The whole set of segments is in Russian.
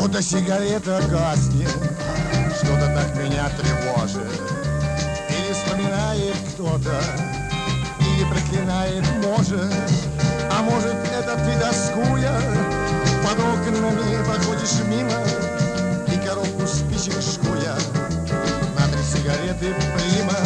Что-то сигарета гаснет, что-то так меня тревожит. Или вспоминает кто-то, или проклинает, может. А может, это ты, тоскуя, под окнами проходишь мимо и коробку спичек жгуя на 3 сигареты прима.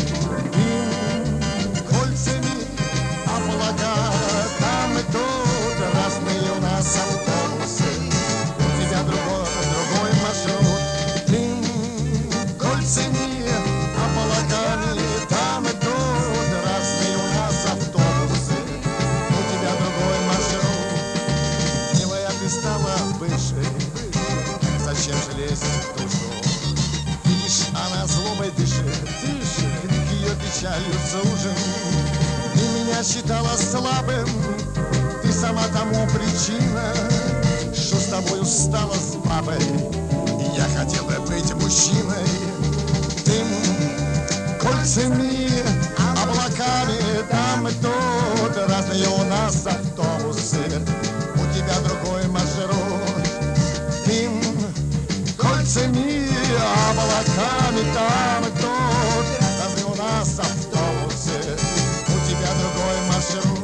Дым кольцами облака, там и тут разные у нас автобусы. У тебя другой маршрут. Дым кольцами облаками, там и тут разные у нас автобусы. У тебя другой маршрут. Милая, ты стала выше, зачем же лезть в душу? Видишь, она злобой дышит, к ее печалью сужен. Ты меня считала слабым, ты сама тому причина, что с тобой устала с бабой, и я хотела быть мужчиной. Дым кольцами, облаками, там и тут разные у нас автобусы. У тебя другой маршрут. Дым кольцами, облаками, там и тут разные у нас автобусы. У тебя другой маршрут.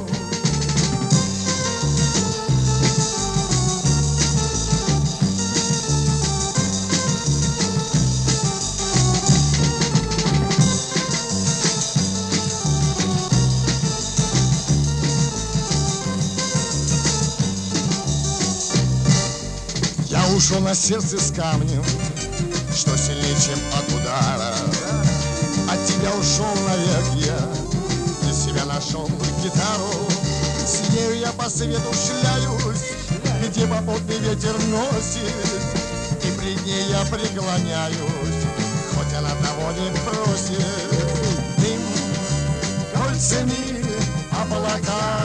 Я ушел на сердце с камнем, что сильнее, чем от удара. От тебя ушел навек я, для себя нашел гитару. С нею я по свету шляюсь, где попутный ветер носит, и пред ней я преклоняюсь, хоть она того не просит. Дым кольцами облака,